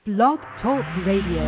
Blog Talk Radio.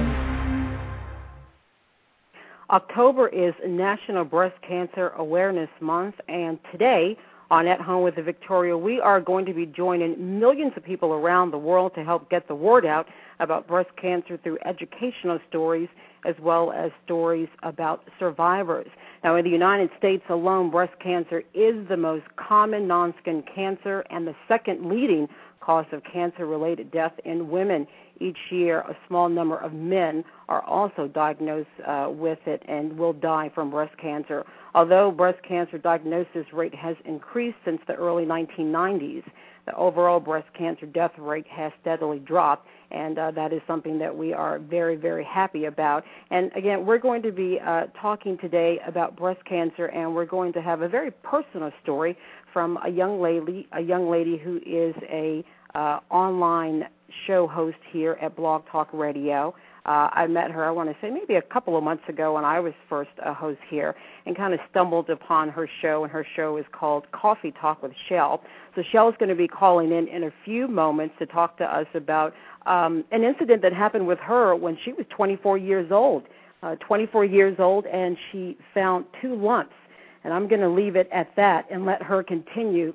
October is National Breast Cancer Awareness Month, and today on At Home with Victoria, we are going to be joining millions of people around the world to help get the word out about breast cancer through educational stories as well as stories about survivors. Now, in the United States alone, breast cancer is the most common non-skin cancer and the second leading cause of cancer-related death in women. Each year, a small number of men are also diagnosed with it and will die from breast cancer. Although breast cancer diagnosis rate has increased since the early 1990s, the overall breast cancer death rate has steadily dropped, and that is something that we are very, very happy about. And again, we're going to be talking today about breast cancer, and we're going to have a very personal story from a young lady who is a online show host here at Blog Talk Radio. I met her, I want to say, maybe a couple of months ago when I was first a host here, and kind of stumbled upon her show, and her show is called Coffee Talk with Shell. So Shell's going to be calling in a few moments to talk to us about an incident that happened with her when she was 24 years old. 24 years old, and she found 2 lumps. And I'm going to leave it at that and let her continue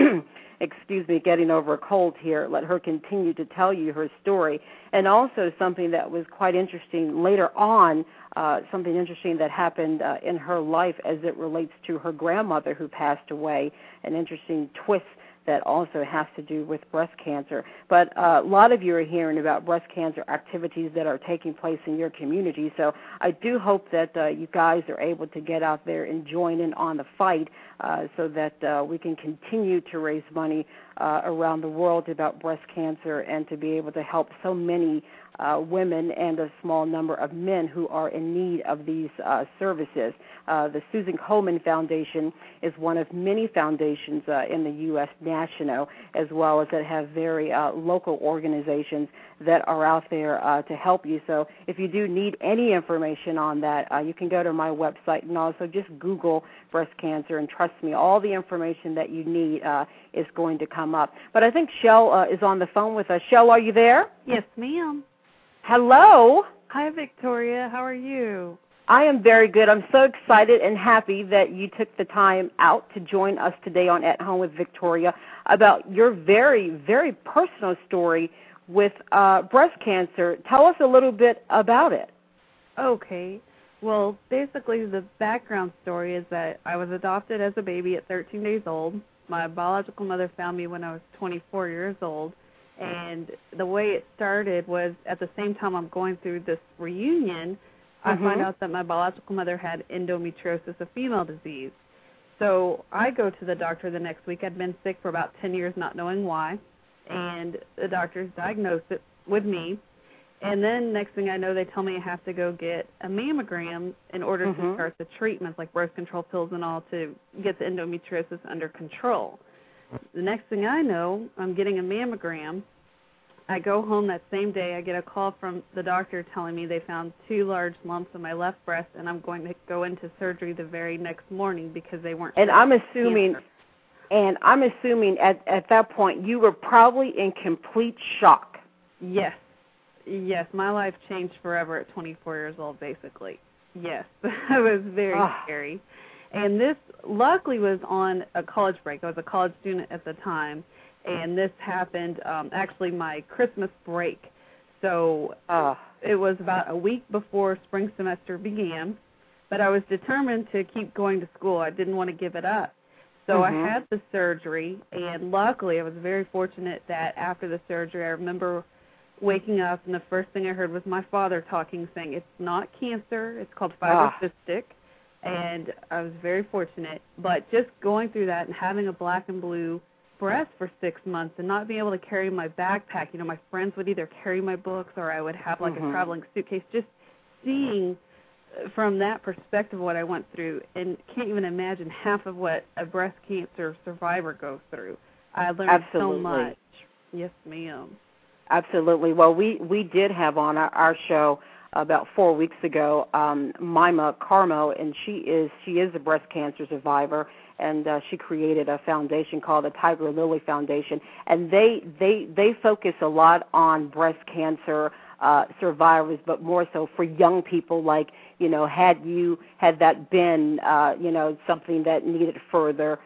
getting over a cold here, let her continue to tell you her story. And also something that was quite interesting later on, something interesting that happened in her life as it relates to her grandmother who passed away, an interesting twist that also has to do with breast cancer. But a lot of you are hearing about breast cancer activities that are taking place in your community, so I do hope that you guys are able to get out there and join in on the fight so that we can continue to raise money around the world about breast cancer and to be able to help so many women and a small number of men who are in need of these services. The Susan Komen Foundation is one of many foundations in the U.S. national, as well as that have very local organizations that are out there to help you. So if you do need any information on that, you can go to my website and also just Google breast cancer, and trust me, all the information that you need is going to come up. But I think Shell is on the phone with us. Shell, are you there? Yes, ma'am. Hello. Hi, Victoria. How are you? I am very good. I'm so excited and happy that you took the time out to join us today on At Home with Victoria about your very, very personal story with breast cancer. Tell us a little bit about it. Okay. Well, basically the background story is that I was adopted as a baby at 13 days old. My biological mother found me when I was 24 years old. And the way it started was at the same time I'm going through this reunion, I find out that my biological mother had endometriosis, a female disease. So I go to the doctor the next week. I'd been sick for about 10 years, not knowing why. And the doctors diagnosed it with me. And then next thing I know, they tell me I have to go get a mammogram in order to start the treatments, like birth control pills and all, to get the endometriosis under control. The next thing I know, I'm getting a mammogram. I go home that same day. I get a call from the doctor telling me they found 2 large lumps in my left breast, and I'm going to go into surgery the very next morning because they weren't. And I'm assuming at that point you were probably in complete shock. Yes. Yes, my life changed forever at 24 years old, basically. Yes, it was very scary. And this, luckily, was on a college break. I was a college student at the time, and this happened actually my Christmas break. So it was about a week before spring semester began, but I was determined to keep going to school. I didn't want to give it up. So I had the surgery, and luckily I was very fortunate that after the surgery I remember waking up, and the first thing I heard was my father talking, saying, "It's not cancer, it's called fibrocystic." And I was very fortunate. But just going through that and having a black and blue breast for 6 months and not being able to carry my backpack, you know, my friends would either carry my books or I would have like a traveling suitcase, just seeing from that perspective what I went through, and can't even imagine half of what a breast cancer survivor goes through. I learned so much. Yes, ma'am. Absolutely. Well, we did have on our show about 4 weeks ago, Mima Carmo, and she is a breast cancer survivor, and she created a foundation called the Tiger Lily Foundation, and they focus a lot on breast cancer survivors, but more so for young people. Like, had that been something that needed further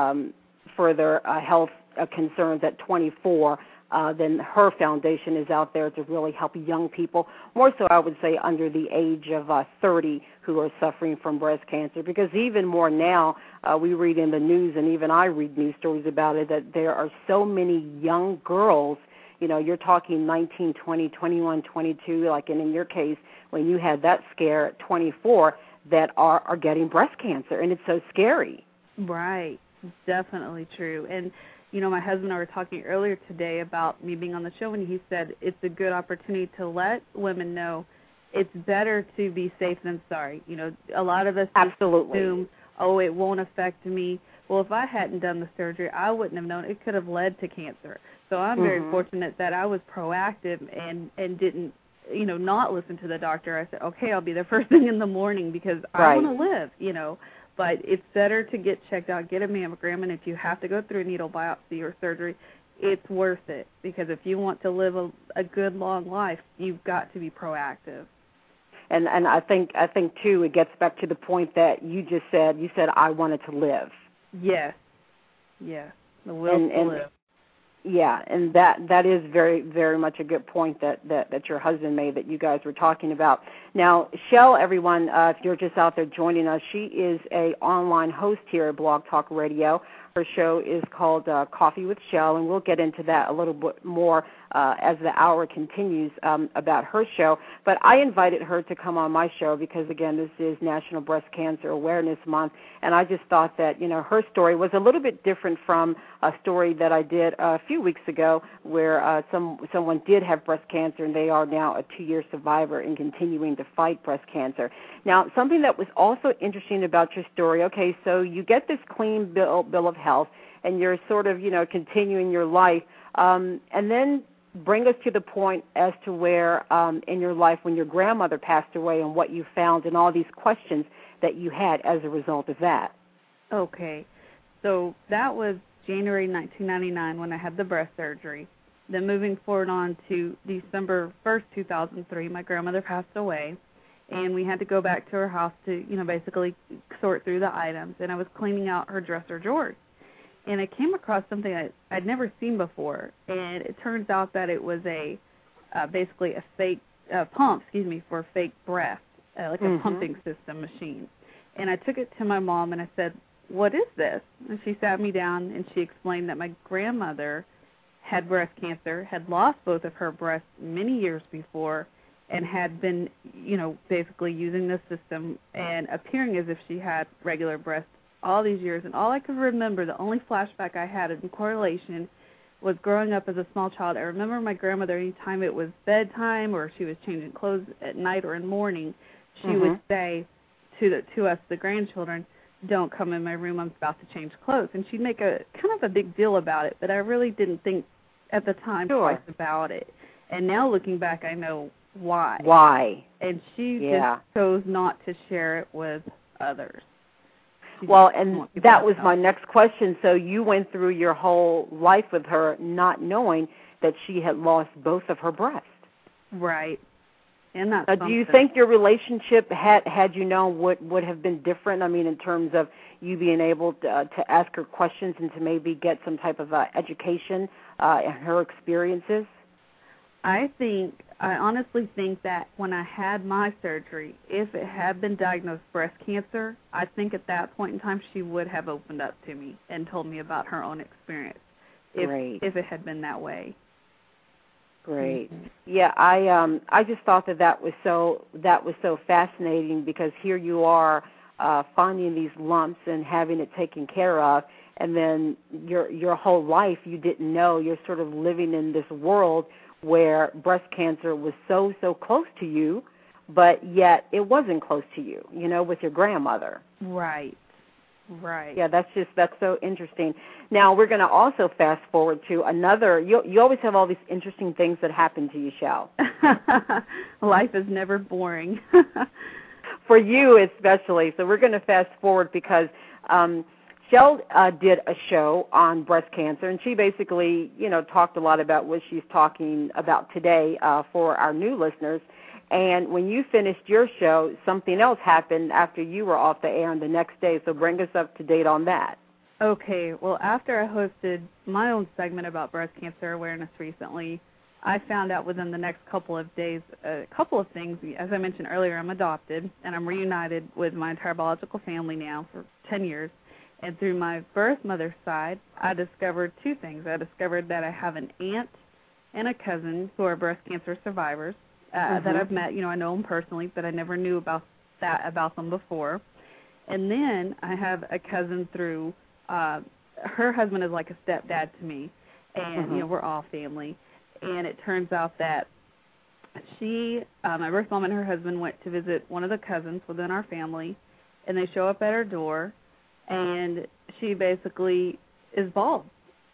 health concerns at 24. Then her foundation is out there to really help young people, more so I would say under the age of 30, who are suffering from breast cancer. Because even more now, we read in the news, and even I read news stories about it, that there are so many young girls, you're talking 19, 20, 21, 22, like in your case, when you had that scare at 24, that are getting breast cancer, and it's so scary. Right. Definitely true. And my husband and I were talking earlier today about me being on the show, and he said it's a good opportunity to let women know it's better to be safe than sorry. A lot of us absolutely assume, it won't affect me. Well, if I hadn't done the surgery, I wouldn't have known. It could have led to cancer. So I'm very fortunate that I was proactive and didn't, not listen to the doctor. I said, okay, I'll be there first thing in the morning because I want to live, But it's better to get checked out, get a mammogram, and if you have to go through a needle biopsy or surgery, it's worth it. Because if you want to live a good, long life, you've got to be proactive. And I think too, it gets back to the point that you just said. You said, I wanted to live. Yes. The will to live. Yeah, and that is very, very much a good point that your husband made, that you guys were talking about. Now, Shell, everyone, if you're just out there joining us, she is a online host here at Blog Talk Radio. Her show is called Coffee with Shell, and we'll get into that a little bit more as the hour continues about her show. But I invited her to come on my show because, again, this is National Breast Cancer Awareness Month, and I just thought that, her story was a little bit different from a story that I did a few weeks ago where someone did have breast cancer, and they are now a 2-year survivor and continuing to fight breast cancer. Now, something that was also interesting about your story, okay, so you get this clean bill of health, and you're sort of, continuing your life, and then bring us to the point as to where in your life when your grandmother passed away and what you found and all these questions that you had as a result of that. Okay. So that was January 1999 when I had the breast surgery. Then moving forward on to December 1st, 2003, my grandmother passed away, and we had to go back to her house to, basically sort through the items. And I was cleaning out her dresser drawers. And I came across something I'd never seen before, and it turns out that it was basically a fake pump, for fake breast, like a pumping system machine. And I took it to my mom, and I said, what is this? And she sat me down, and she explained that my grandmother had breast cancer, had lost both of her breasts many years before, and had been, basically using this system and appearing as if she had regular breasts all these years. And all I could remember, the only flashback I had in correlation, was growing up as a small child. I remember my grandmother, any time it was bedtime or she was changing clothes at night or in morning, she would say to us, the grandchildren, don't come in my room, I'm about to change clothes. And she'd make a kind of a big deal about it, but I really didn't think at the time twice about it. And now looking back, I know why. Why? And she just chose not to share it with others. Well, and that was my next question. So you went through your whole life with her not knowing that she had lost both of her breasts. Right. And that's do you think your relationship, had you known, would have been different? I mean, in terms of you being able to ask her questions and to maybe get some type of education in her experiences? I honestly think that when I had my surgery, if it had been diagnosed breast cancer, I think at that point in time she would have opened up to me and told me about her own experience. If it had been that way. Great. Yeah, I just thought that was so fascinating, because here you are finding these lumps and having it taken care of, and then your whole life you didn't know. You're sort of living in this world where breast cancer was so close to you, but yet it wasn't close to you, with your grandmother. Right. Yeah, that's so interesting. Now, we're going to also fast forward to another, you always have all these interesting things that happen to you, Shell. Life is never boring. For you especially. So we're going to fast forward because Shell did a show on breast cancer, and she basically, talked a lot about what she's talking about today for our new listeners. And when you finished your show, something else happened after you were off the air on the next day. So bring us up to date on that. Okay. Well, after I hosted my own segment about breast cancer awareness recently, I found out within the next couple of days a couple of things. As I mentioned earlier, I'm adopted, and I'm reunited with my entire biological family now for 10 years. And through my birth mother's side, I discovered two things. I discovered that I have an aunt and a cousin who are breast cancer survivors that I've met. I know them personally, but I never knew about them before. And then I have a cousin through her husband is like a stepdad to me, and we're all family. And it turns out that my birth mom and her husband went to visit one of the cousins within our family, and they show up at her door, and she basically is bald.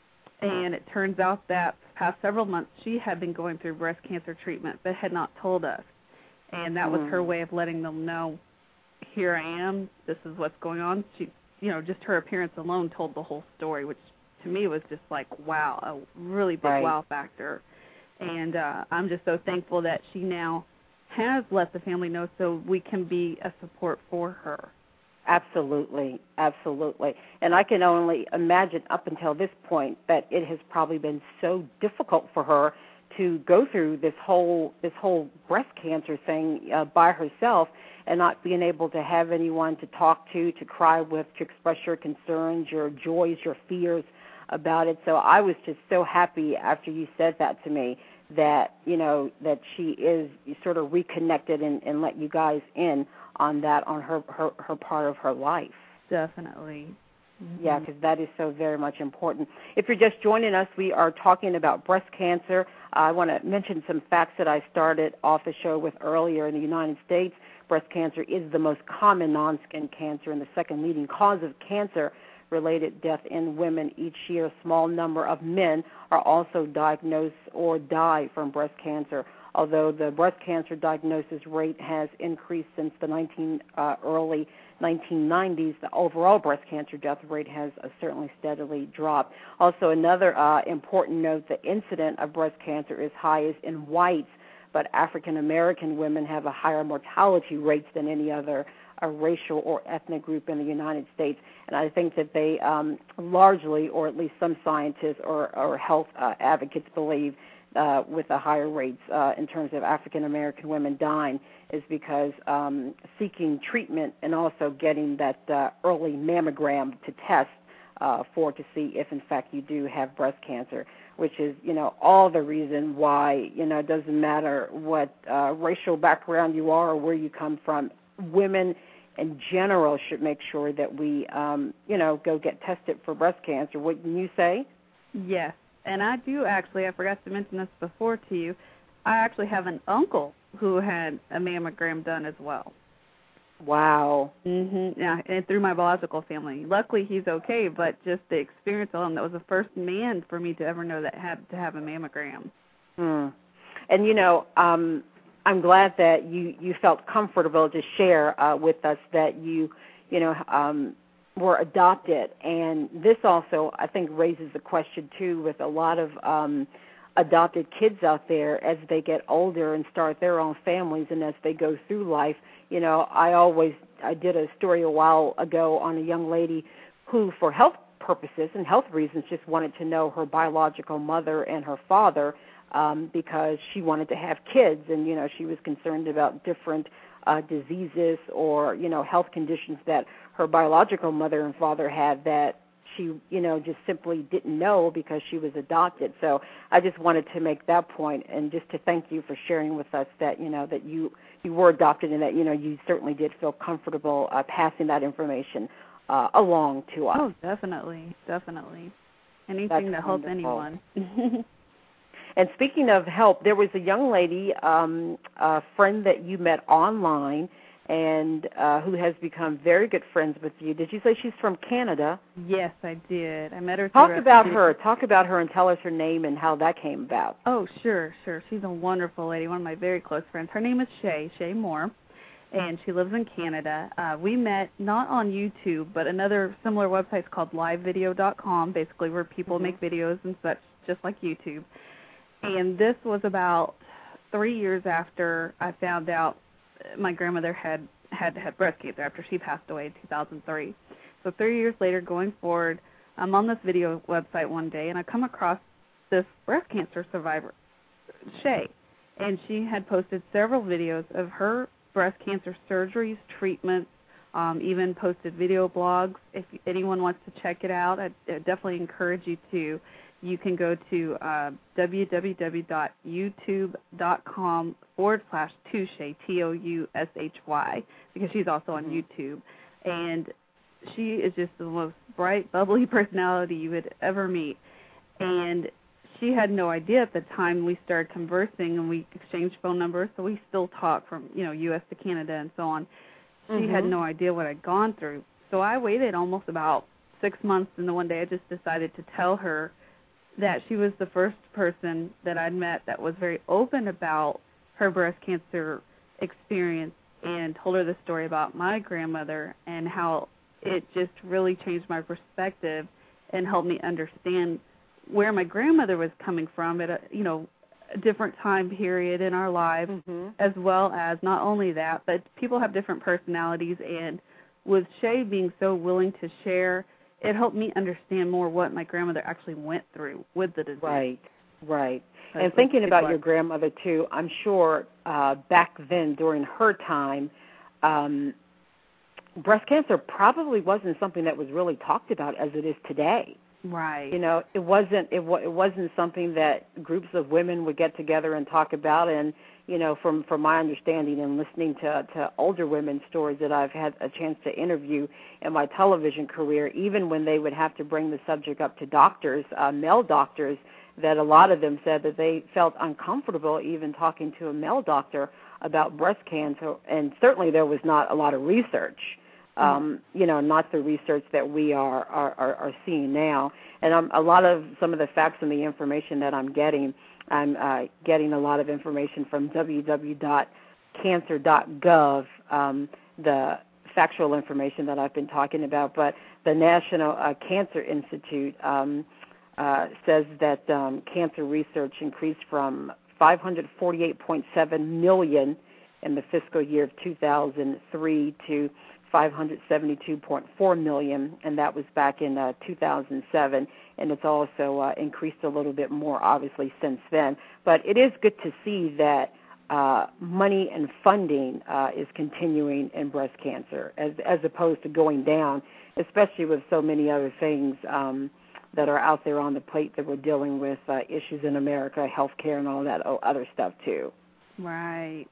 And it turns out that for the past several months she had been going through breast cancer treatment but had not told us. And that was her way of letting them know, here I am, this is what's going on. She, just her appearance alone told the whole story, which to me was just like, wow, a really big wow factor. And I'm just so thankful that she now has let the family know so we can be a support for her. Absolutely, absolutely. And I can only imagine up until this point that it has probably been so difficult for her to go through this whole breast cancer thing by herself and not being able to have anyone to talk to cry with, to express your concerns, your joys, your fears about it. So I was just so happy after you said that to me that, that she is sort of reconnected and let you guys in on that, on her part of her life. Definitely. Yeah, because that is so very much important. If you're just joining us, we are talking about breast cancer. I want to mention some facts that I started off the show with earlier. In the United States, breast cancer is the most common non-skin cancer and the second leading cause of cancer-related death in women each year. A small number of men are also diagnosed or die from breast cancer. Although the breast cancer diagnosis rate has increased since the early 1990s, the overall breast cancer death rate has certainly steadily dropped. Also, another important note, the incidence of breast cancer is highest in whites, but African American women have a higher mortality rates than any other racial or ethnic group in the United States. And I think that they largely, or at least some scientists or health advocates believe with the higher rates in terms of African American women dying is because seeking treatment and also getting that early mammogram to test to see if in fact you do have breast cancer, which is all the reason why it doesn't matter what racial background you are or where you come from. Women in general should make sure that we go get tested for breast cancer. Wouldn't you say? Yes. And I do actually, I forgot to mention this before to you, I actually have an uncle who had a mammogram done as well. Wow. Yeah, and through my biological family. Luckily, he's okay, but just the experience alone, that was the first man for me to ever know that had to have a mammogram. And, I'm glad that you felt comfortable to share with us that you were adopted, and this also, I think, raises the question, too, with a lot of adopted kids out there as they get older and start their own families and as they go through life. I did a story a while ago on a young lady who, for health purposes and health reasons, just wanted to know her biological mother and her father because she wanted to have kids, and, she was concerned about different diseases or, health conditions that her biological mother and father had that she, just simply didn't know because she was adopted. So I just wanted to make that point and just to thank you for sharing with us that, that you were adopted and that, you certainly did feel comfortable passing that information along to us. Oh, definitely, definitely. Anything to help anyone. And speaking of help, there was a young lady, a friend that you met online, and who has become very good friends with you. Did you say she's from Canada? Yes, I did. I met her. Talk about her. Talk about her and tell us her name and how that came about. Oh, sure. She's a wonderful lady, one of my very close friends. Her name is Shay Moore, and she lives in Canada. We met not on YouTube, but another similar website called livevideo.com, basically where people make videos and such, just like YouTube. And this was about 3 years after I found out my grandmother had breast cancer after she passed away in 2003. So 3 years later, going forward, I'm on this video website one day, and I come across this breast cancer survivor, Shay, and she had posted several videos of her breast cancer surgeries, treatments, even posted video blogs. If anyone wants to check it out, I definitely encourage you to. You can go to www.youtube.com/Toushay, Toushy, because she's also on YouTube. And she is just the most bright, bubbly personality you would ever meet. And she had no idea at the time we started conversing, and we exchanged phone numbers, so we still talk from, U.S. to Canada and so on. She had no idea what I'd gone through. So I waited almost about 6 months, and then one day I just decided to tell her that she was the first person that I'd met that was very open about her breast cancer experience, and told her the story about my grandmother and how it just really changed my perspective and helped me understand where my grandmother was coming from at a different time period in our lives, as well as not only that, but people have different personalities, and with Shay being so willing to share, it helped me understand more what my grandmother actually went through with the disease. Right. And thinking about your grandmother, too, I'm sure back then during her time, breast cancer probably wasn't something that was really talked about as it is today. Right. It wasn't something that groups of women would get together and talk about. And from my understanding and listening to older women's stories that I've had a chance to interview in my television career, even when they would have to bring the subject up to doctors, male doctors, that a lot of them said that they felt uncomfortable even talking to a male doctor about breast cancer. And certainly there was not a lot of research. Not the research that we are seeing now. And some of the facts and the information that I'm getting a lot of information from www.cancer.gov, the factual information that I've been talking about. But the National Cancer Institute says that cancer research increased from 548.7 million in the fiscal year of 2003 to 572.4 million, and that was back in 2007, and it's also increased a little bit more, obviously, since then. But it is good to see that money and funding is continuing in breast cancer as opposed to going down, especially with so many other things that are out there on the plate that we're dealing with, issues in America, health care, and all that other stuff, too. Right.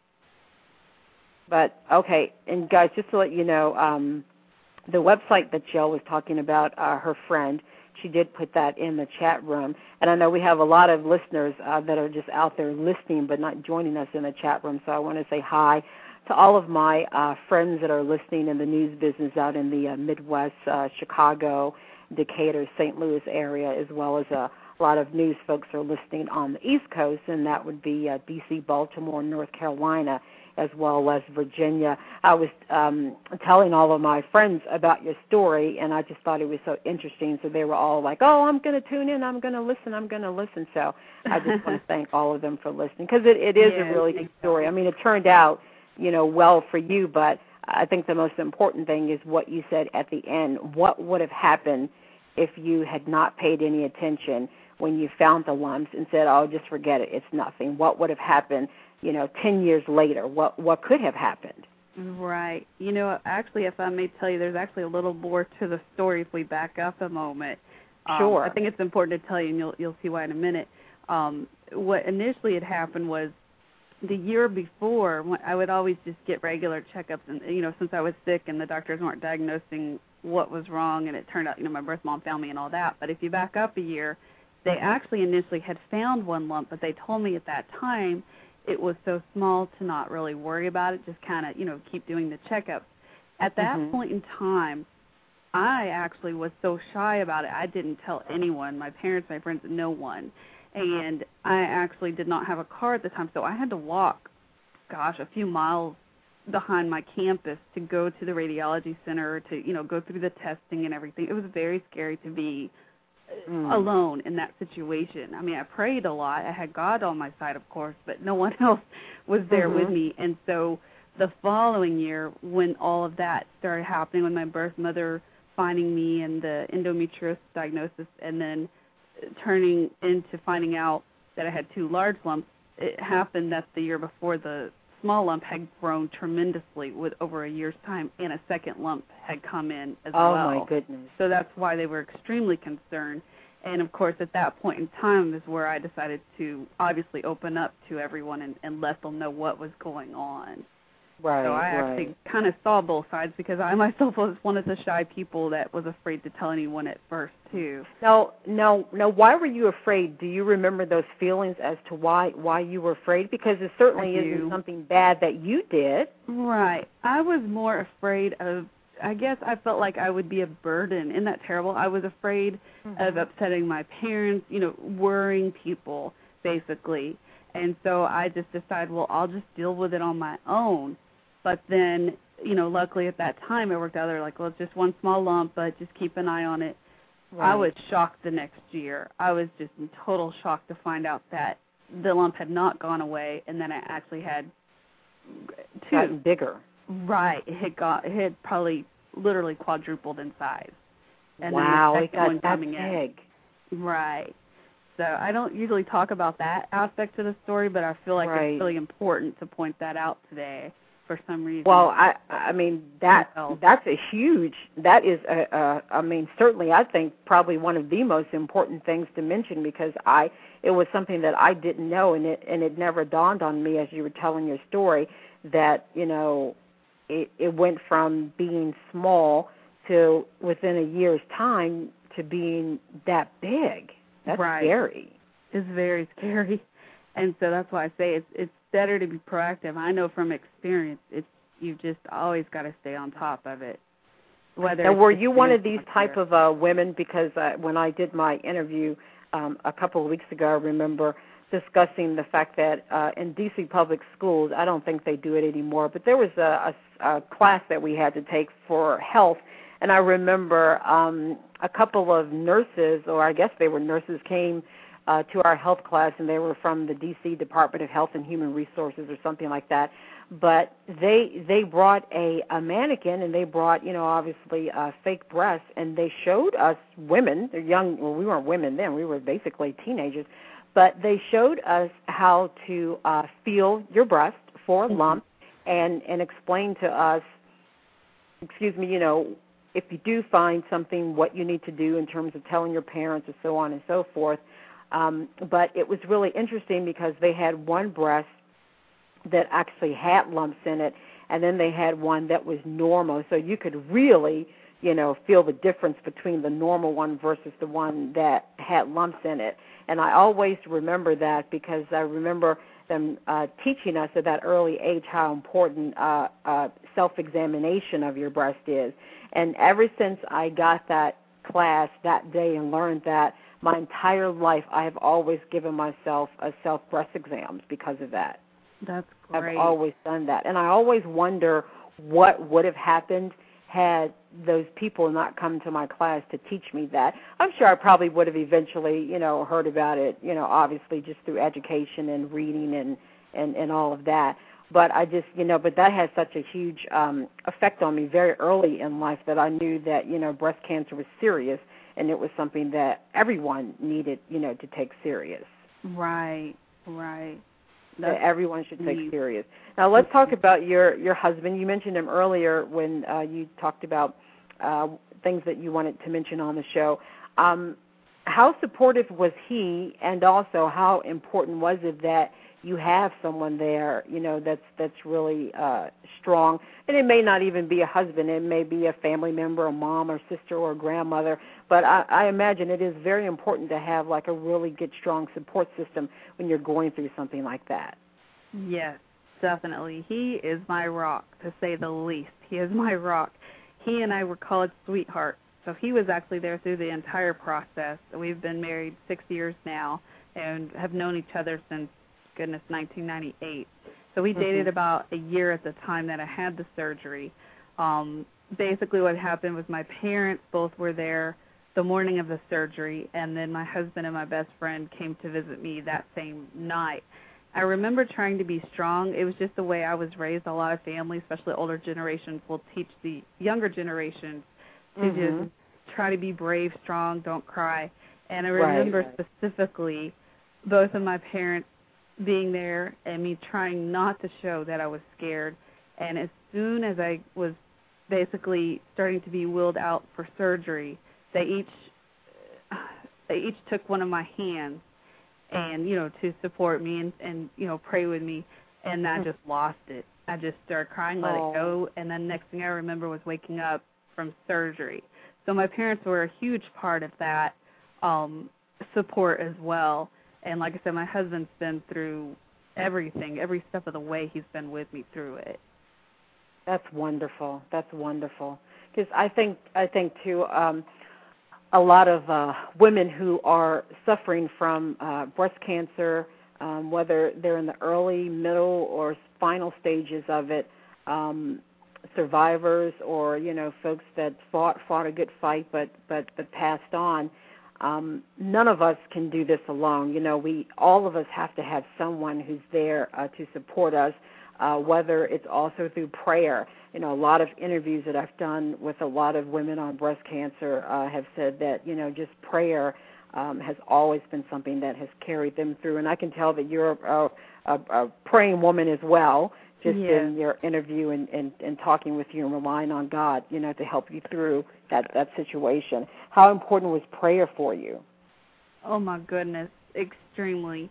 But, okay, and guys, just to let you know, the website that Jill was talking about, her friend, she did put that in the chat room. And I know we have a lot of listeners that are just out there listening but not joining us in the chat room, so I want to say hi to all of my friends that are listening in the news business out in the Midwest, Chicago, Decatur, St. Louis area, as well as a lot of news folks are listening on the East Coast, and that would be D.C., Baltimore, North Carolina, as well as Virginia. I was telling all of my friends about your story, and I just thought it was so interesting. So they were all like, oh, I'm going to tune in, I'm going to listen. So I just want to thank all of them for listening, because it is a really good story. I mean, it turned out, well for you, but I think the most important thing is what you said at the end. What would have happened if you had not paid any attention when you found the lumps and said, oh, just forget it, it's nothing? What would have happened 10 years later? What could have happened? Right. Actually, if I may tell you, there's actually a little more to the story if we back up a moment. Sure. I think it's important to tell you, and you'll see why in a minute. What initially had happened was the year before, I would always just get regular checkups, and since I was sick and the doctors weren't diagnosing what was wrong, and it turned out, my birth mom found me and all that. But if you back up a year, they actually initially had found one lump, but they told me at that time it was so small to not really worry about it, just kind of, keep doing the checkups. At that point in time, I actually was so shy about it, I didn't tell anyone, my parents, my friends, no one. And I actually did not have a car at the time, so I had to walk, a few miles behind my campus to go to the radiology center to, go through the testing and everything. It was very scary to be alone in that situation. I mean, I prayed a lot. I had God on my side, of course, but no one else was there with me. And so the following year, when all of that started happening, with my birth mother finding me and the endometriosis diagnosis, and then turning into finding out that I had 2 large lumps, it happened that the year before the small lump had grown tremendously with over a year's time, and a second lump had come in as well. Oh, my goodness. So that's why they were extremely concerned. And, of course, at that point in time is where I decided to obviously open up to everyone and let them know what was going on. Right, so I actually kind of saw both sides, because I myself was one of the shy people that was afraid to tell anyone at first, too. Now, why were you afraid? Do you remember those feelings as to why you were afraid? Because it certainly isn't something bad that you did. Right. I was more afraid of, I guess I felt like I would be a burden. Isn't that terrible? I was afraid of upsetting my parents, worrying people, basically. And so I just decided, well, I'll just deal with it on my own. But then, luckily at that time it worked out. They're like, well, it's just one small lump, but just keep an eye on it. Right. I was shocked the next year. I was just in total shock to find out that the lump had not gone away, and then I actually had 2. Gotten bigger. Right. It had probably literally quadrupled in size. And wow, then it got that big. Right. So I don't usually talk about that aspect of the story, but I feel like it's really important to point that out today for some reason. Well, I mean, that's a huge, that is, I mean, certainly I think probably one of the most important things to mention, because it was something that I didn't know, and it never dawned on me as you were telling your story that, it went from being small to within a year's time to being that big. That's scary. It's very scary. And so that's why I say it's better to be proactive. I know from experience, you just always got to stay on top of it. Now, were you one of these type of women? Because when I did my interview a couple of weeks ago, I remember discussing the fact that in D.C. public schools, I don't think they do it anymore, but there was a class that we had to take for health. And I remember a couple of nurses, or I guess they were nurses, came to our health class, and they were from the D.C. Department of Health and Human Resources or something like that. But they brought a mannequin, and they brought, obviously fake breasts, and they showed us women, they're young, well, we weren't women then, we were basically teenagers, but they showed us how to feel your breast for a lump and explain to us, if you do find something, what you need to do in terms of telling your parents or so on and so forth. But it was really interesting because they had one breast that actually had lumps in it, and then they had one that was normal. So you could really, feel the difference between the normal one versus the one that had lumps in it. And I always remember that because I remember them teaching us at that early age how important self-examination of your breast is. And ever since I got that class that day and learned that, my entire life I have always given myself a self-breast exams because of that. That's great. I've always done that. And I always wonder what would have happened had those people not come to my class to teach me that. I'm sure I probably would have eventually, heard about it, obviously just through education and reading and all of that. But I just, but that had such a huge effect on me very early in life that I knew that, breast cancer was serious, and it was something that everyone needed, to take serious. Right. That everyone should take serious. Now, let's talk about your husband. You mentioned him earlier when you talked about things that you wanted to mention on the show. How supportive was he, and also how important was it that you have someone there, that's really strong? And it may not even be a husband. It may be a family member, a mom or sister or a grandmother. But I imagine it is very important to have, like, a really good, strong support system when you're going through something like that. Yes, definitely. He is my rock, to say the least. He is my rock. He and I were college sweethearts, so he was actually there through the entire process. We've been married 6 years now and have known each other since, goodness, 1998. So we dated about a year at the time that I had the surgery. Basically what happened was my parents both were there the morning of the surgery, and then my husband and my best friend came to visit me that same night. I remember trying to be strong. It was just the way I was raised. A lot of families, especially older generations, will teach the younger generations to just try to be brave, strong, don't cry. And I remember specifically both of my parents being there and me trying not to show that I was scared. And as soon as I was basically starting to be wheeled out for surgery, they each took one of my hands and, to support me and pray with me, and I just lost it. I just started crying, let it go, and then next thing I remember was waking up from surgery. So my parents were a huge part of that support as well. And like I said, my husband's been through everything, every step of the way he's been with me through it. That's wonderful. That's wonderful. Because I think too, a lot of women who are suffering from breast cancer, whether they're in the early, middle, or final stages of it, survivors or folks that fought a good fight but passed on. None of us can do this alone. All of us have to have someone who's there to support us, whether it's also through prayer. A lot of interviews that I've done with a lot of women on breast cancer have said that, just prayer has always been something that has carried them through. And I can tell that you're a praying woman as well, just in your interview and talking with you and relying on God, to help you through that situation. How important was prayer for you? Oh, my goodness, extremely.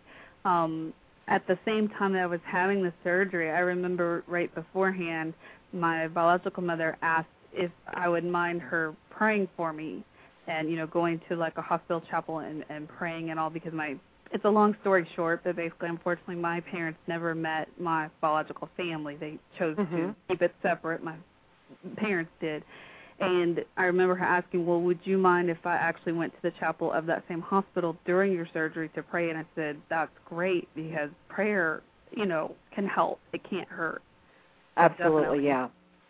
At the same time that I was having the surgery, I remember right beforehand, my biological mother asked if I would mind her praying for me and, going to like a hospital chapel and praying and all, because it's a long story short, but basically, unfortunately, my parents never met my biological family. They chose to keep it separate. My parents did. And I remember her asking, well, would you mind if I actually went to the chapel of that same hospital during your surgery to pray? And I said, that's great, because prayer, can help. It can't hurt. Absolutely, yeah.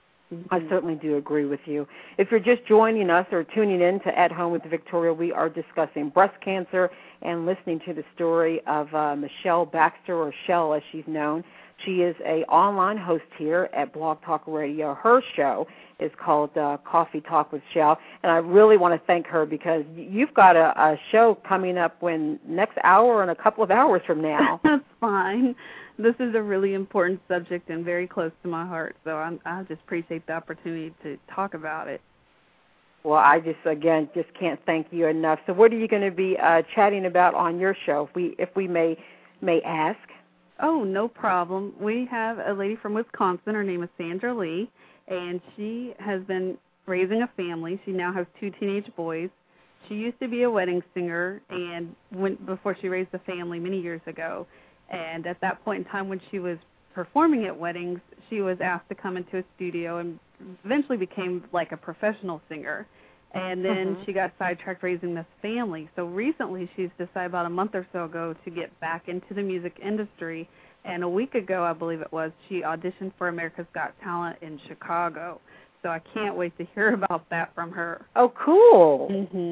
I certainly do agree with you. If you're just joining us or tuning in to At Home with Victoria, we are discussing breast cancer and listening to the story of Michelle Baxter, or Shell as she's known. She is an online host here at Blog Talk Radio. Her show is called Coffee Talk with Shell, and I really want to thank her because you've got a show coming up next hour and a couple of hours from now. That's fine. This is a really important subject and very close to my heart, so I just appreciate the opportunity to talk about it. Well, I just can't thank you enough. So what are you going to be chatting about on your show, if we may ask? Oh, no problem. We have a lady from Wisconsin. Her name is Sandra Lee, and she has been raising a family. She now has 2 teenage boys. She used to be a wedding singer and before she raised a family many years ago. And at that point in time when she was performing at weddings, she was asked to come into a studio and eventually became like a professional singer. And then she got sidetracked raising this family. So recently she's decided about a month or so ago to get back into the music industry. And a week ago, I believe it was, she auditioned for America's Got Talent in Chicago. So I can't wait to hear about that from her. Oh, cool.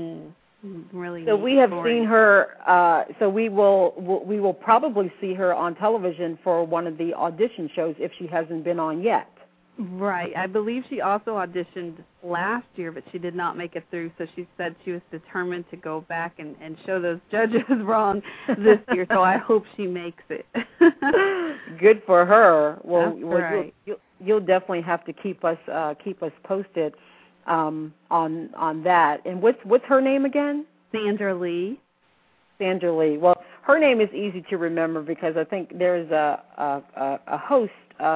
Really. So we have seen her. So we will probably see her on television for one of the audition shows if she hasn't been on yet. Right. I believe she also auditioned last year, but she did not make it through. So she said she was determined to go back and show those judges wrong this year. So I hope she makes it. Good for her. Well, right. You'll definitely have to keep us posted on that. And what's her name again? Sandra Lee. Sandra Lee. Well, her name is easy to remember because I think there's a host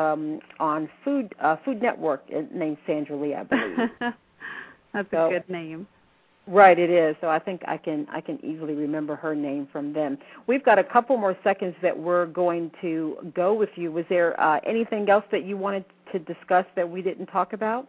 on Food Network named Sandra Lee, I believe. That's a good name. Right, it is. So I think I can easily remember her name from them. We've got a couple more seconds that we're going to go with you. Was there anything else that you wanted to discuss that we didn't talk about?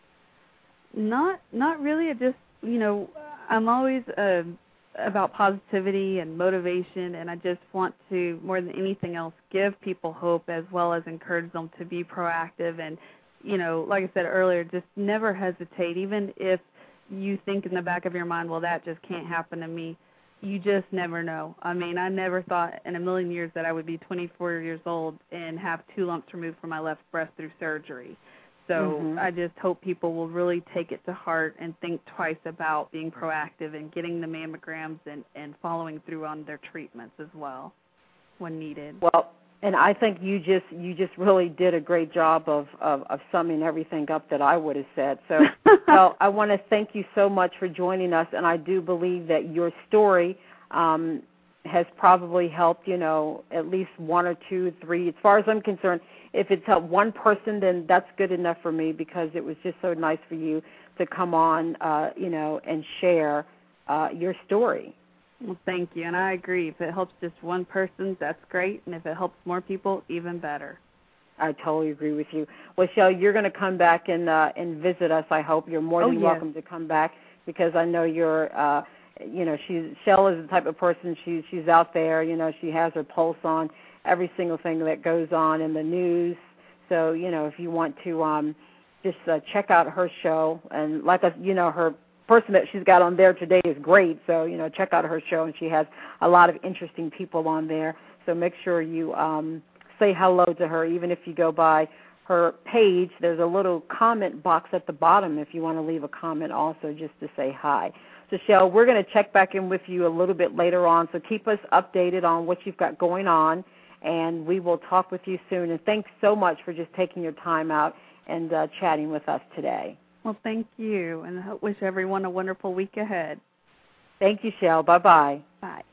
Not really. It just, I'm always about positivity and motivation, and I just want to, more than anything else, give people hope as well as encourage them to be proactive. And, like I said earlier, just never hesitate, even if you think in the back of your mind, well, that just can't happen to me. You just never know. I mean, I never thought in a million years that I would be 24 years old and have 2 lumps removed from my left breast through surgery. So I just hope people will really take it to heart and think twice about being proactive and getting the mammograms and following through on their treatments as well when needed. Well, and I think you just really did a great job of summing everything up that I would have said. So, well, I want to thank you so much for joining us, and I do believe that your story has probably helped, at least 1 or 2, 3. As far as I'm concerned, if it's helped one person, then that's good enough for me, because it was just so nice for you to come on, and share your story. Well, thank you, and I agree. If it helps just one person, that's great, and if it helps more people, even better. I totally agree with you. Well, Shell, you're going to come back and visit us, I hope. You're more than welcome to come back, because I know you're, Shell is the type of person, she's out there, she has her pulse on every single thing that goes on in the news. So, if you want to just check out her show, and like us, her person that she's got on there today is great. So, check out her show, and she has a lot of interesting people on there. So make sure you say hello to her. Even if you go by her page, there's a little comment box at the bottom if you want to leave a comment also, just to say hi. So, Shell, we're going to check back in with you a little bit later on, so keep us updated on what you've got going on, and we will talk with you soon. And thanks so much for just taking your time out and chatting with us today. Well, thank you, and I wish everyone a wonderful week ahead. Thank you, Shell. Bye-bye. Bye.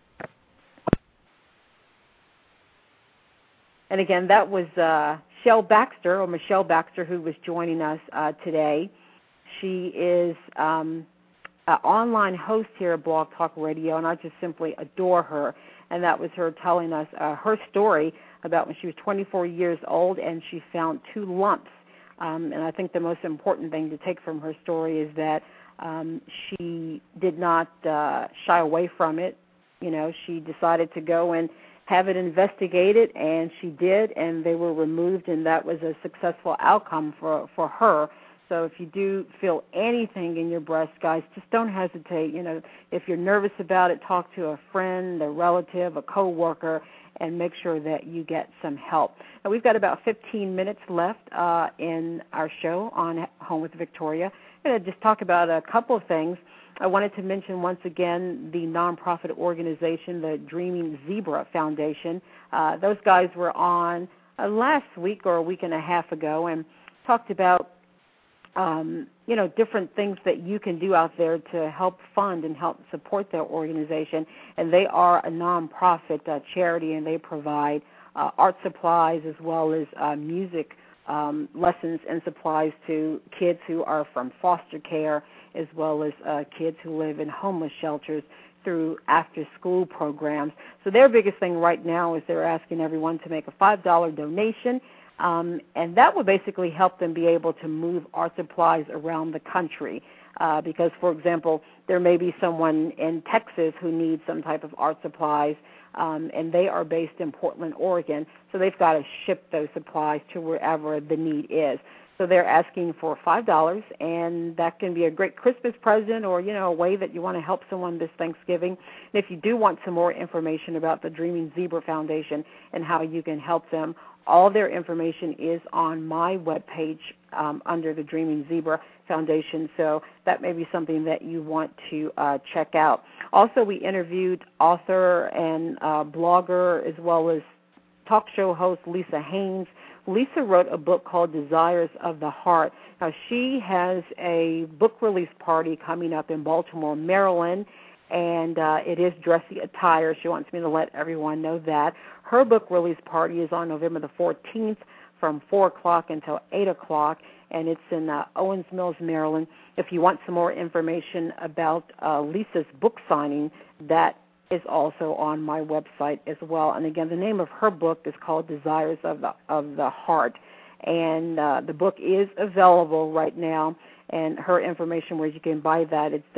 And again, that was Shell Baxter, or Michelle Baxter, who was joining us today. She is an online host here at Blog Talk Radio, and I just simply adore her. And that was her telling us her story about when she was 24 years old and she found 2 lumps. And I think the most important thing to take from her story is that she did not shy away from it. She decided to go and have it investigated, and she did, and they were removed, and that was a successful outcome for her. So if you do feel anything in your breast, guys, just don't hesitate. If you're nervous about it, talk to a friend, a relative, a coworker, and make sure that you get some help. Now, we've got about 15 minutes left in our show on Home with Victoria. I'm going to just talk about a couple of things. I wanted to mention once again the nonprofit organization, the Dreaming Zebra Foundation. Those guys were on last week or a week and a half ago and talked about different things that you can do out there to help fund and help support their organization. And they are a nonprofit charity, and they provide art supplies as well as music lessons and supplies to kids who are from foster care, as well as kids who live in homeless shelters through after-school programs. So their biggest thing right now is they're asking everyone to make a $5 donation, and that will basically help them be able to move art supplies around the country. Because, for example, there may be someone in Texas who needs some type of art supplies, and they are based in Portland, Oregon, so they've got to ship those supplies to wherever the need is. So they're asking for $5, and that can be a great Christmas present or, a way that you want to help someone this Thanksgiving. And if you do want some more information about the Dreaming Zebra Foundation and how you can help them, all their information is on my webpage under the Dreaming Zebra Foundation, so that may be something that you want to check out. Also, we interviewed author and blogger as well as talk show host Lisa Haynes. Lisa wrote a book called Desires of the Heart. Now, she has a book release party coming up in Baltimore, Maryland, and it is dressy attire. She wants me to let everyone know that. Her book release party is on November the 14th from 4 o'clock until 8 o'clock, and it's in Owens Mills, Maryland. If you want some more information about Lisa's book signing, that is also on my website as well. And again, the name of her book is called Desires of the Heart, and the book is available right now. And her information where you can buy that, it's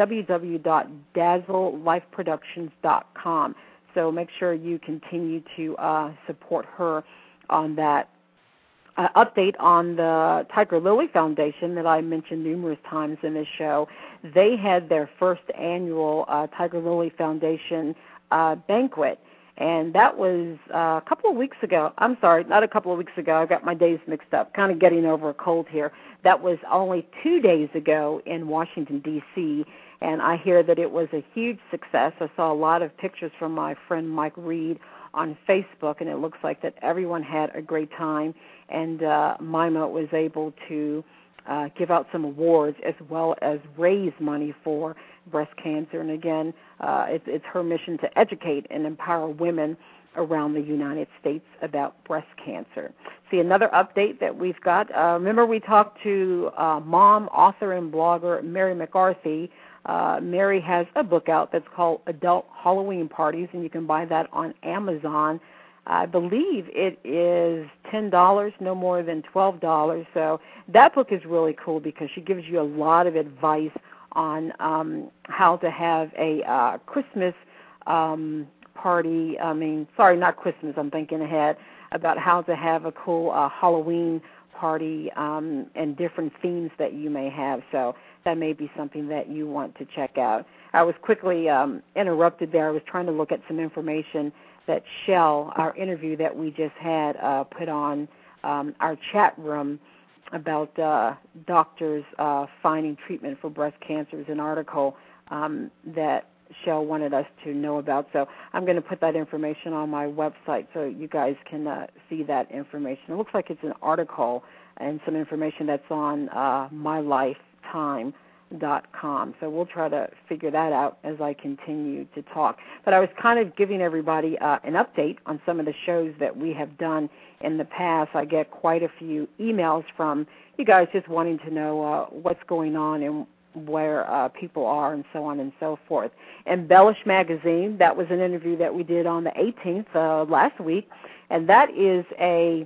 www.dazzlelifeproductions.com. So make sure you continue to support her on that. Update on the Tiger Lily Foundation that I mentioned numerous times in this show. They had their first annual Tiger Lily Foundation banquet, and that was a couple of weeks ago. I'm sorry, not a couple of weeks ago. I got my days mixed up, kind of getting over a cold here. That was only 2 days ago in Washington, D.C., and I hear that it was a huge success. I saw a lot of pictures from my friend Mike Reed on Facebook, and it looks like that everyone had a great time, and Mima was able to give out some awards as well as raise money for breast cancer. And again, it's her mission to educate and empower women around the United States about breast cancer. See, another update that we've got, remember we talked to mom, author, and blogger Mary McCarthy. Mary has a book out that's called Adult Halloween Parties, and you can buy that on Amazon. I believe it is $10, no more than $12. So that book is really cool because she gives you a lot of advice on how to have a Christmas party. Not Christmas, I'm thinking ahead, about how to have a cool Halloween party and different themes that you may have. So that may be something that you want to check out. I was quickly interrupted there. I was trying to look at some information that Shell, our interview that we just had, put on our chat room about doctors finding treatment for breast cancer. Is an article that Shell wanted us to know about. So I'm going to put that information on my website so you guys can see that information. It looks like it's an article and some information that's on mylifetime.com. So we'll try to figure that out as I continue to talk. But I was kind of giving everybody an update on some of the shows that we have done in the past. I get quite a few emails from you guys just wanting to know what's going on and where people are and so on and so forth. Embellish Magazine, that was an interview that we did on the 18th last week, and that is a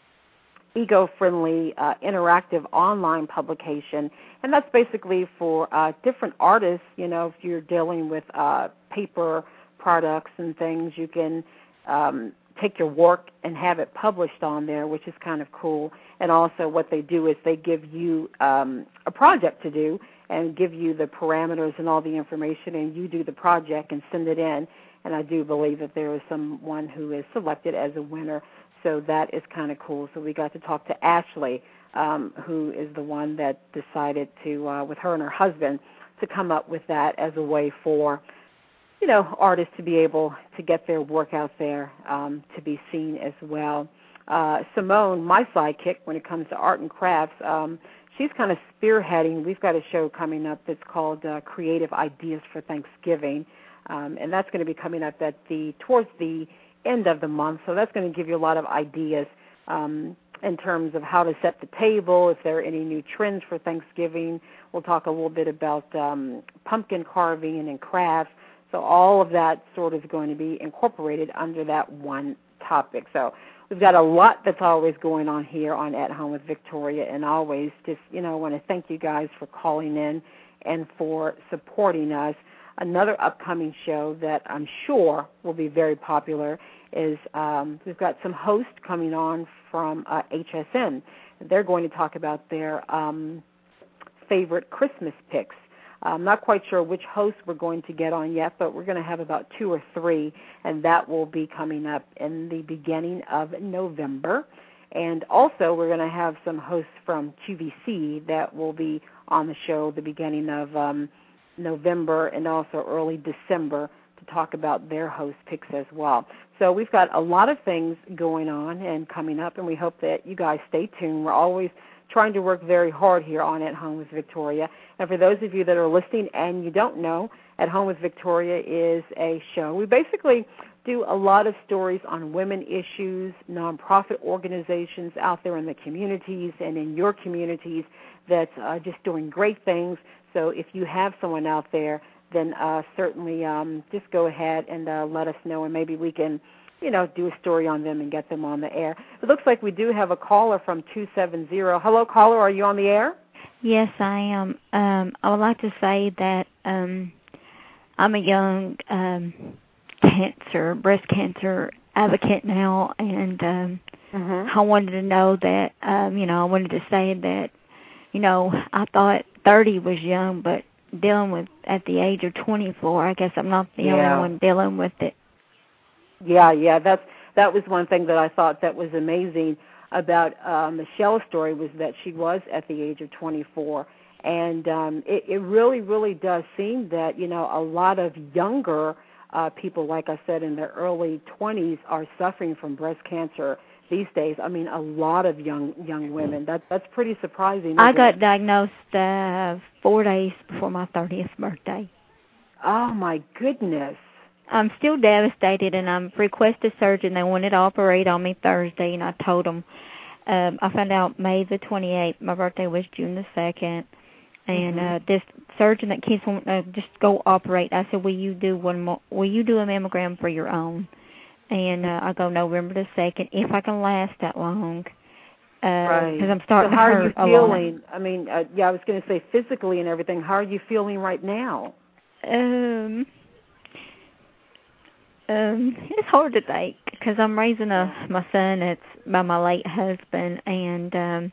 eco-friendly interactive online publication, and that's basically for different artists. You know, if you're dealing with paper products and things, you can take your work and have it published on there, which is kind of cool. And also what they do is they give you a project to do and give you the parameters and all the information, and you do the project and send it in. And I do believe that there is someone who is selected as a winner, so that is kind of cool. So we got to talk to Ashley, who is the one that decided to, with her and her husband, to come up with that as a way for, you know, artists to be able to get their work out there to be seen as well. Simone, my sidekick when it comes to art and crafts, she's kind of spearheading. We've got a show coming up that's called Creative Ideas for Thanksgiving, and that's going to be coming up towards the end of the month. So that's going to give you a lot of ideas in terms of how to set the table, if there are any new trends for Thanksgiving. We'll talk a little bit about pumpkin carving and crafts. So all of that sort of is going to be incorporated under that one topic. So we've got a lot that's always going on here on At Home with Victoria, and always just, you know, I want to thank you guys for calling in and for supporting us. Another upcoming show that I'm sure will be very popular is we've got some hosts coming on from HSN. They're going to talk about their favorite Christmas picks. I'm not quite sure which hosts we're going to get on yet, but we're going to have about 2 or 3, and that will be coming up in the beginning of November. And also we're going to have some hosts from QVC that will be on the show the beginning of November and also early December to talk about their host picks as well. So we've got a lot of things going on and coming up, and we hope that you guys stay tuned. We're always trying to work very hard here on At Home with Victoria. And for those of you that are listening and you don't know, At Home with Victoria is a show. We basically do a lot of stories on women issues, nonprofit organizations out there in the communities and in your communities that's just doing great things. So if you have someone out there, then certainly just go ahead and let us know, and maybe we can, do a story on them and get them on the air. It looks like we do have a caller from 270. Hello, caller. Are you on the air? Yes, I am. I would like to say that I'm a young breast cancer advocate now, and I wanted to know that, I wanted to say that, I thought 30 was young, but dealing with at the age of 24, I guess I'm not the only one dealing with it. Yeah, that was one thing that I thought that was amazing about Michelle's story, was that she was at the age of 24. And it really, really does seem that, a lot of younger people, like I said, in their early 20s are suffering from breast cancer these days. I mean, a lot of young women. That's pretty surprising. I got diagnosed 4 days before my 30th birthday. Oh, my goodness. I'm still devastated, and I'm requested surgery. They wanted to operate on me Thursday, and I told them. I found out May the 28th. My birthday was June the 2nd. And this surgeon that keeps wanting to just go operate, I said, will you do a mammogram for your own? And I go November the 2nd, if I can last that long. Because I'm starting to hurt a lot. So how are you feeling? I mean, I was going to say physically and everything. How are you feeling right now? It's hard to think, because I'm raising my son that's by my late husband, and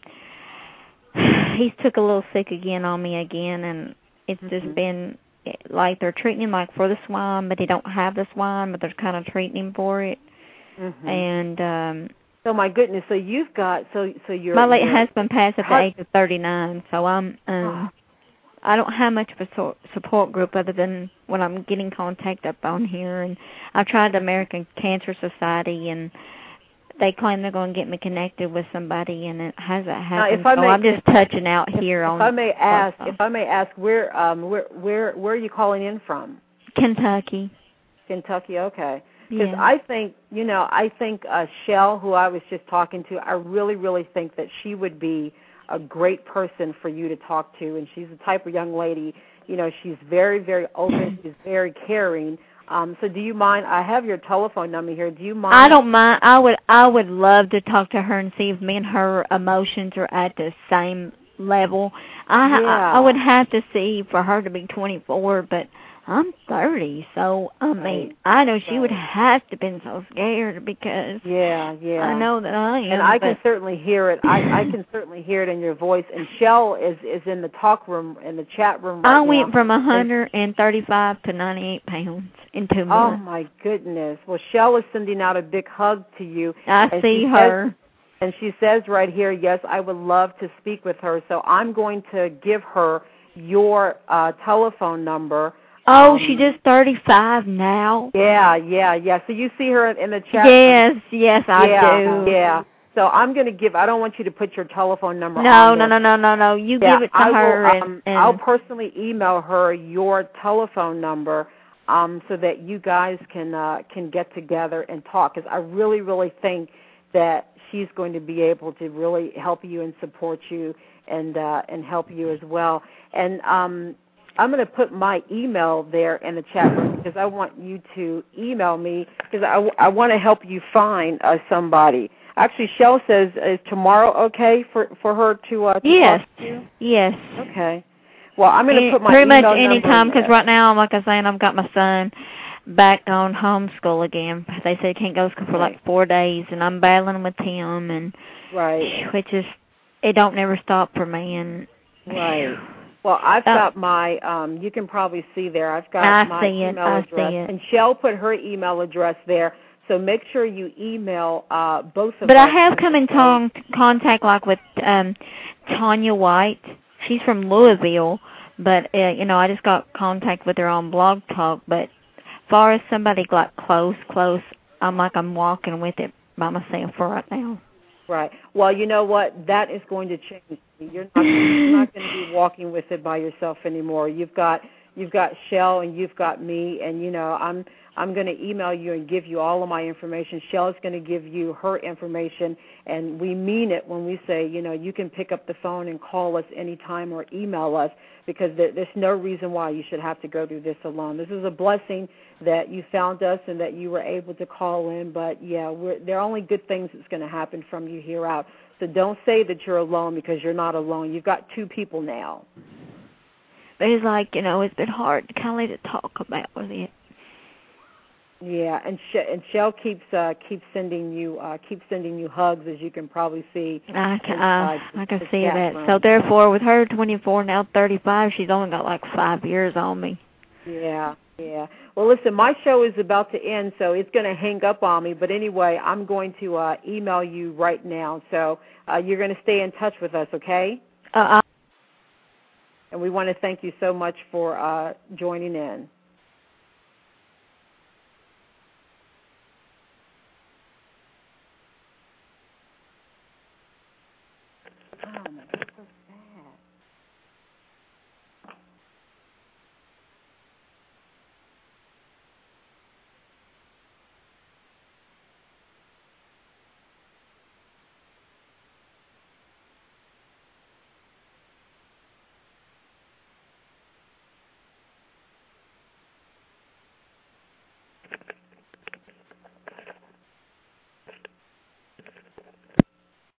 he's took a little sick again on me again, and it's just been like they're treating him like for the swine, but they don't have the swine, but they're kind of treating him for it. And so my goodness, so you've got so you're my late husband passed at the age of 39, so I'm I don't have much of a support group other than when I'm getting contact up on here, and I've tried the American Cancer Society, and they claim they're going to get me connected with somebody, and it hasn't happened. So I'm just touching out here on. If I may ask, where are you calling in from? Kentucky. Kentucky, okay. Because I think Shell, who I was just talking to, I really, really think that she would be a great person for you to talk to, and she's the type of young lady, she's very, very open, she's very caring. So do you mind? I have your telephone number here. Do you mind? I don't mind. I would love to talk to her and see if me and her emotions are at the same level. I would have to see for her to be 24, but I'm 30, so I mean, I know she would have to have been so scared, because I know that I am. And I can certainly hear it. I can certainly hear it in your voice. And Shell is in the talk room, in the chat room right now. I went from 135 to 98 pounds in 2 months. Oh, my goodness. Well, Shell is sending out a big hug to you. I see her. And she says right here, yes, I would love to speak with her. So I'm going to give her your telephone number. Oh, she's just 35 now? Yeah. So you see her in the chat? Yes, I do. Yeah. So I'm going to I don't want you to put your telephone number on No. You give it to her. And I'll personally email her your telephone number so that you guys can get together and talk, because I really, really think that she's going to be able to really help you and support you and help you as well. And I'm going to put my email there in the chat room, because I want you to email me, because I want to help you find somebody. Actually, Shell says, is tomorrow okay for her to talk to you? Yes. Okay. Well, I'm going to put my pretty email much any time, because number. right now, like I was saying, I've got my son back on homeschool again. They say he can't go to school for like 4 days, and I'm battling with him, and which is, it don't never stop for me. And right. Well, I've got my, you can probably see there, I've got my email address. I see it. And Shell put her email address there, so make sure you email both of them. But I have come in contact, like, with Tanya White. She's from Louisville, but, I just got contact with her on Blog Talk. But as far as somebody, like, close, I'm walking with it by myself for right now. Right. Well, you know what? That is going to change. You're not going to be walking with it by yourself anymore. You've got Shell and you've got me, and I'm going to email you and give you all of my information. Shell is going to give you her information, and we mean it when we say, you can pick up the phone and call us anytime or email us, because there's no reason why you should have to go through this alone. This is a blessing that you found us and that you were able to call in, but, yeah, there are only good things that's going to happen from you here out. So don't say that you're alone, because you're not alone. You've got two people now. But it's like, it's been hard to kind of talk about with it. Yeah, and Shell keeps sending you hugs, as you can probably see. I can see that. So therefore, with her 24 now 35, she's only got like 5 years on me. Yeah. Well, listen, my show is about to end, so it's going to hang up on me. But anyway, I'm going to email you right now. So you're going to stay in touch with us, okay? And we want to thank you so much for joining in.